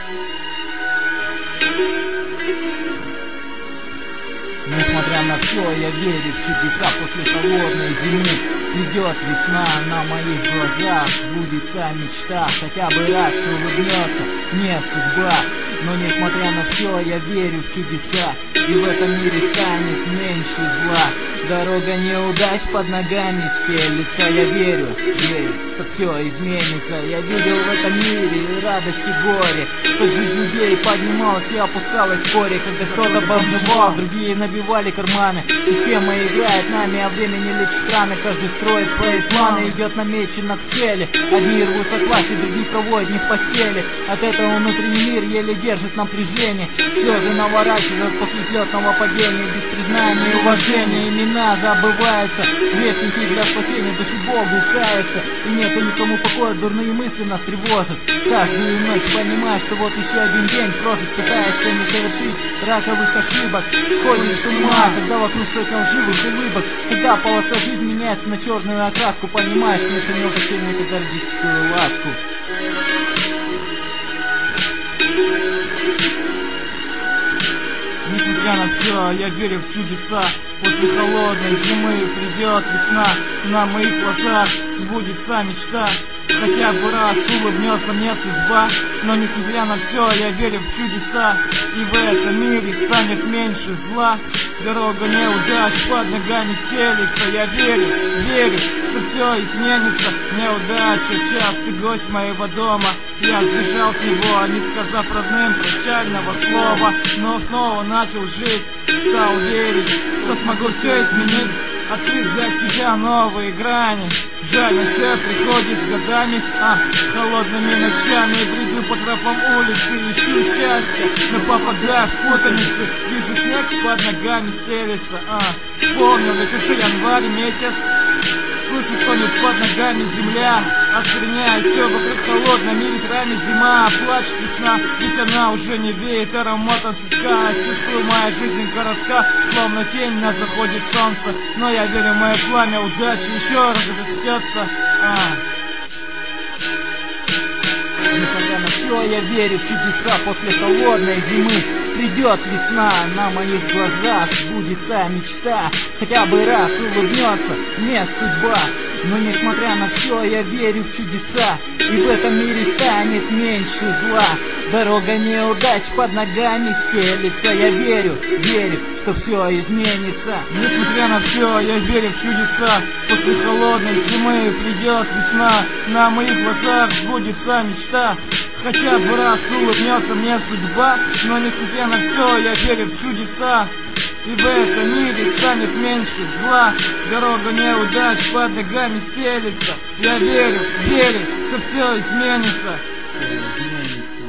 Несмотря на все, я верю в чудеса. После холодной зимы придет весна. На моих глазах сбудется мечта. Хотя бы раз улыбнется мне судьба. Но несмотря на все, я верю в чудеса. И в этом мире станет меньше зла. Дорога неудач под ногами стелится. Я верю, что все изменится. Я видел в этом мире и радость и горе. Как жизнь людей поднималась и опускалась вскоре. Когда кто-то бомжевал, другие набивали карманы. Система играет нами, а время не лечит раны. Каждый строит свои планы, идет намеченно к цели. Одни рвутся к власти, другие проводят не в постели. От этого внутренний мир еле держит напряжение. Слезы наворачивают после взлетного падения. Без признания и уважения имена забываются. Грешники для спасения души Богу каются. И нету никому покоя, дурные мысли нас тревожат. Каждую ночь понимаешь, что вот еще один день прожит. Пытаешься не совершить раковых ошибок. Сходишь с ума, когда вокруг сотня лживых улыбок. Когда полоса жизни меняется на черную окраску. Понимаешь, не ценил совсем никогда родительскую ласку. Несмотря на все, я верю в чудеса. После холодной зимы придет весна. На моих глазах сбудется мечта. Хотя бы раз улыбнется мне судьба. Но несмотря на все, я верю в чудеса. И в этом мире станет меньше зла. Дорога неудач под ногами стелится. Я верю, что все изменится. Неудача, частый гость моего дома. Я сбежал с него, не сказав родным прощального слова. Но снова начал жить, стал верить, что смогу все изменить. Открыть для себя новые грани. Жаль, на все приходит с годами. Холодными ночами бреду по тропам улицы, ищу счастья, но попадаю в путаницы. Вижу снег под ногами стелется. Вспомнил, ведь уже январь месяц. Слышу, стонет под ногами земля. Охраняет все вокруг холодными ветрами зима. Плачет весна, ведь она уже не веет ароматом цветка. Чувствую, моя жизнь коротка, словно тень на заходе солнца. Но я верю в мое пламя удачи еще раз разрастется. Несмотря на все, я верю в чудеса. После холодной зимы придет весна. На моих глазах сбудется мечта. Хотя бы раз улыбнется мне судьба. Но несмотря на все, я верю в чудеса. И в этом мире станет меньше зла. Дорога неудач под ногами стелится. Я верю, что все изменится. Несмотря на все, я верю в чудеса. После холодной зимы придет весна. На моих глазах сбудется мечта. Хотя бы раз улыбнется мне судьба. Но несмотря на все, я верю в чудеса. И в этом мире станет меньше зла. Дорога неудач под ногами стелится. Я верю, что все изменится. Все изменится.